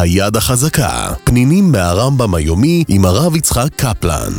היד החזקה, פנינים מהרמב"ם היומי עם הרב יצחק קפלן.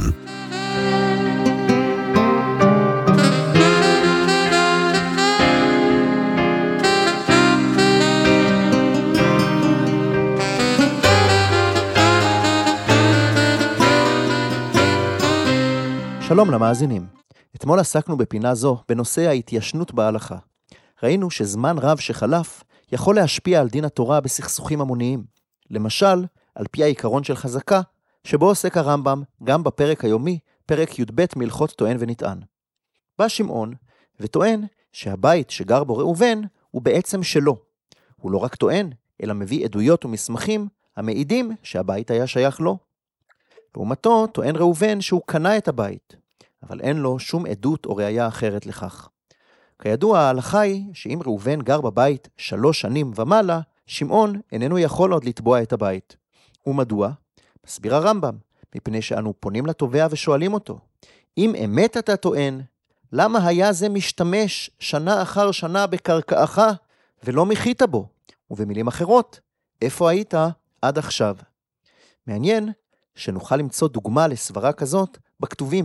שלום למאזינים. אתמול עסקנו בפינה זו בנושא ההתיישנות בהלכה. ראינו שזמן רב שחלף יכול להשפיע על דין התורה בסכסוכים המוניים. למשל, על פי העיקרון של חזקה, שבו עוסק הרמב"ם גם בפרק היומי, פרק י"ב מהלכות טוען ונטען. בא שמעון וטוען שהבית שגר בו ראובן הוא בעצם שלו. הוא לא רק טוען, אלא מביא עדויות ומסמכים המעידים שהבית היה שייך לו. לעומתו טוען ראובן שהוא קנה את הבית, אבל אין לו שום עדות או ראיה אחרת לכך. כידוע, ההלכה היא שאם ראובן גר בבית 3 שנים ומעלה, שמעון איננו יכול עוד לתבוע את הבית. ומדוע? מסביר הרמב"ם, מפני שאנו פונים לתובע ושואלים אותו, אם אמת אתה טוען, למה היה זה משתמש שנה אחר שנה בקרקעך ולא מחית בו? ובמילים אחרות, איפה היית עד עכשיו? מעניין שנוכל למצוא דוגמה לסברה כזאת בכתובים,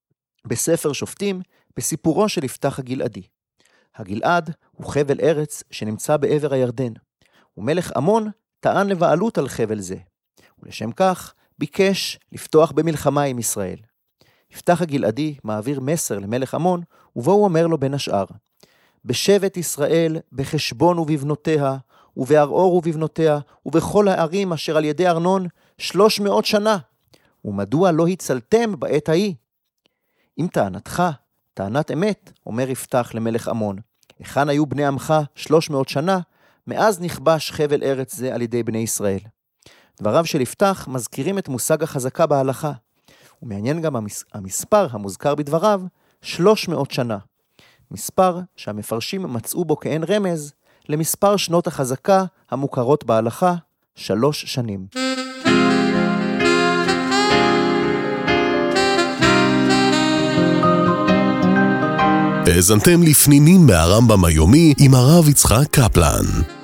בספר שופטים, בסיפורו של יפתח הגלעדי. הגלעד הוא חבל ארץ שנמצא בעבר הירדן, ומלך עמון טען לבעלות על חבל זה, ולשם כך ביקש לפתוח במלחמה עם ישראל. יפתח הגלעדי מעביר מסר למלך עמון, ובו הוא אומר לו בין השאר, בשבט ישראל, בחשבון ובבנותיה, ובארעור ובבנותיה, ובכל הערים אשר על ידי ארנון 300 שנה, ומדוע לא הצלתם בעת ההיא? אם טענתך, טענת אמת, אומר יפתח למלך עמון, היכן היו בני עמך 300 שנה, מאז נכבש חבל ארץ זה על ידי בני ישראל. דבריו של יפתח מזכירים את מושג החזקה בהלכה, ומעניין גם המספר המוזכר בדבריו, 300 שנה. מספר שהמפרשים מצאו בו כאין רמז, למספר שנות החזקה המוכרות בהלכה, 3 שנים. האזנתם לפנינים מהרמב"ם היומי עם הרב יצחק קפלן.